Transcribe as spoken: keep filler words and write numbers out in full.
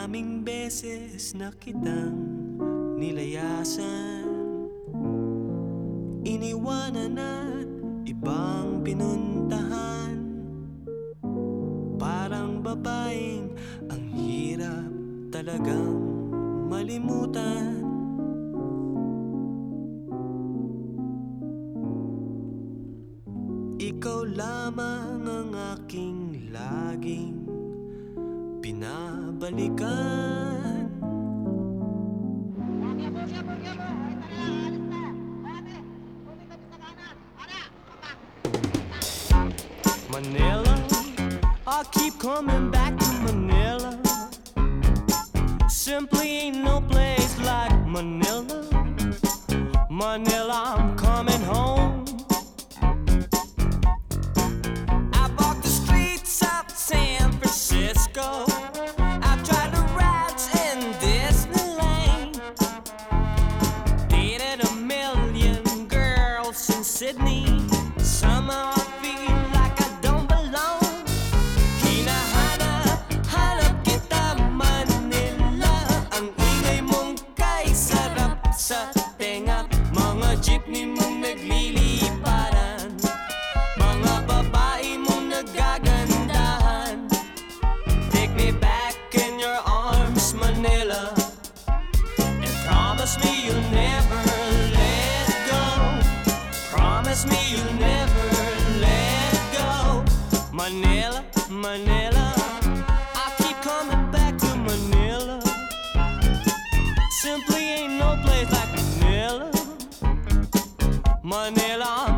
Maraming beses na kitang nilayasan, iniwanan at ibang pinuntahan. Parang babaeng ang hirap talagang malimutan. Ikaw lamang ang aking laging pinabalikan. Manila, I keep coming back to Manila. Simply ain't no place like Manila. Manila, I'm coming home. I walk the streets of San Francisco. I've tried the rides in Disneyland. Dated a million girls in Sydney. Somehow I feel like I don't belong. Hinahanap, hanap kita Manila. Ang ingay mong kay sarap sa tenga. Mga jeepney mong nagliliparan, mga babae mong nagagandahan. Take me back in your arms, Manila, and promise me you'll never let go. Promise me you'll never let go. Manila, Manila, I keep coming back to Manila. Simply ain't no place like Manila. Manila.